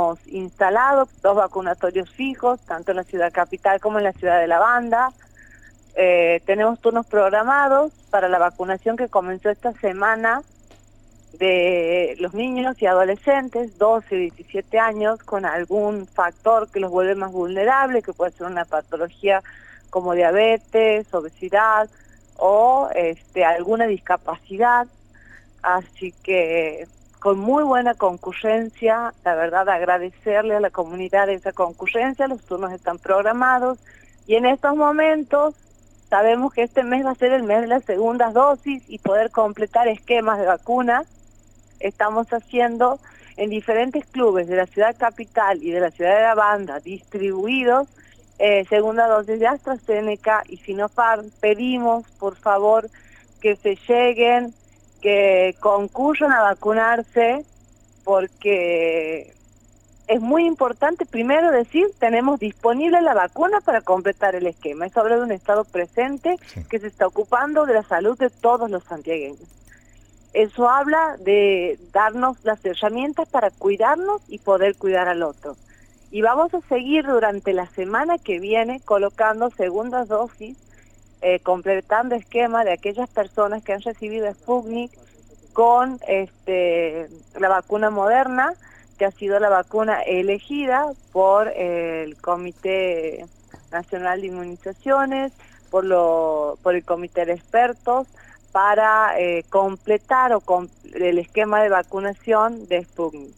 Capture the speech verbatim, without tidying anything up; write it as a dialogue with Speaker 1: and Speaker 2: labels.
Speaker 1: tenemos instalados dos vacunatorios fijos, tanto en la ciudad capital como en la ciudad de La Banda. Eh, tenemos turnos programados para la vacunación que comenzó esta semana de los niños y adolescentes, doce y diecisiete años, con algún factor que los vuelve más vulnerables, que puede ser una patología como diabetes, obesidad o este, alguna discapacidad. Así que con muy buena concurrencia, la verdad agradecerle a la comunidad esa concurrencia, los turnos están programados y en estos momentos sabemos que este mes va a ser el mes de las segundas dosis y poder completar esquemas de vacunas. Estamos haciendo en diferentes clubes de la ciudad capital y de la ciudad de La Banda, distribuidos, eh, segunda dosis de AstraZeneca y Sinopharm. Pedimos, por favor, que se lleguen, que concurran a vacunarse, porque es muy importante, primero decir, tenemos disponible la vacuna para completar el esquema. Es hablar de un Estado presente sí. que se está ocupando de la salud de todos los santiagueños. Eso habla de darnos las herramientas para cuidarnos y poder cuidar al otro. Y vamos a seguir durante la semana que viene colocando segundas dosis, eh, completando esquema de aquellas personas que han recibido Sputnik con este, la vacuna Moderna, que ha sido la vacuna elegida por el Comité Nacional de Inmunizaciones, por, lo, por el Comité de Expertos, para eh, completar o com el esquema de vacunación de Sputnik.